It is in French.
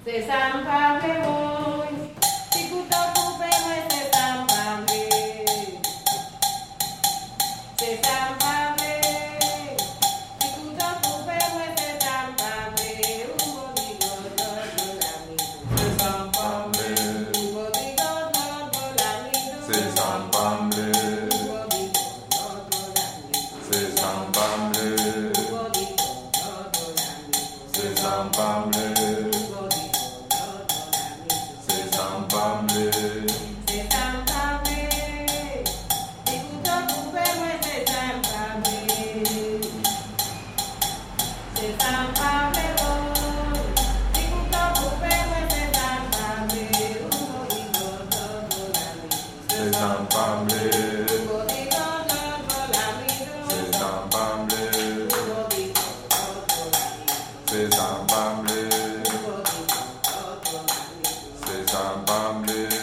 Se sampable boy, si kuto kupe mwen se sampable. Se sampable, si kuto kupe mwen se sampable. Ugo digo do do la mi do. Se sampable, Ugo digo do do la mi do. se sampable, Ugo digo do do la mi do. se sampable, Ugo digo do do la mi do. se sampable, Ugo digo do do la mi do. se sampable, Se sampable, si kuto kupe mwen se sampable. Se sampable boy, si kuto kupe mwen se sampable. Ugo digo do do la mi do. se sampable, Ugo digo do do la mi do. se sampable, Ugo digo do do la mi do. se sampable, Ugo digo do do la mi do. se sampable.